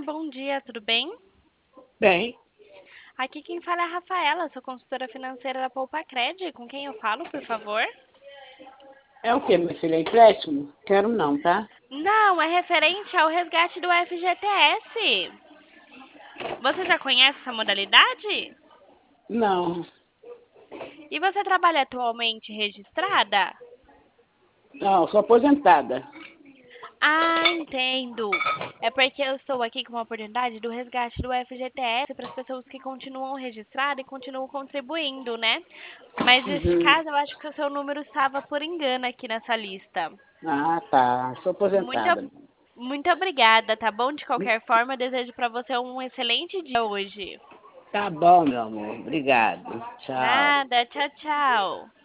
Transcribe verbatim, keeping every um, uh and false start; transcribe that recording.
bom dia, tudo bem? Bem, Aqui quem fala é a Rafaela, sou consultora financeira da Poupa Cred. Com quem eu falo, por favor? é o que, meu filho? É empréstimo? Quero não, tá? Não, é referente ao resgate do F G T S. Você já conhece essa modalidade? Não, E você trabalha atualmente registrada? não, sou aposentada. Ah, entendo. É porque eu estou aqui com uma oportunidade do resgate do F G T S para as pessoas que continuam registradas e continuam contribuindo, né? Mas neste Uhum. caso, eu acho que o seu número estava por engano aqui nessa lista. Ah, tá. Sou Muito, aposentada. muito obrigada, tá bom? De qualquer forma, eu desejo para você um excelente dia hoje. Tá bom, meu amor. Obrigado. Tchau. Nada, tchau, tchau.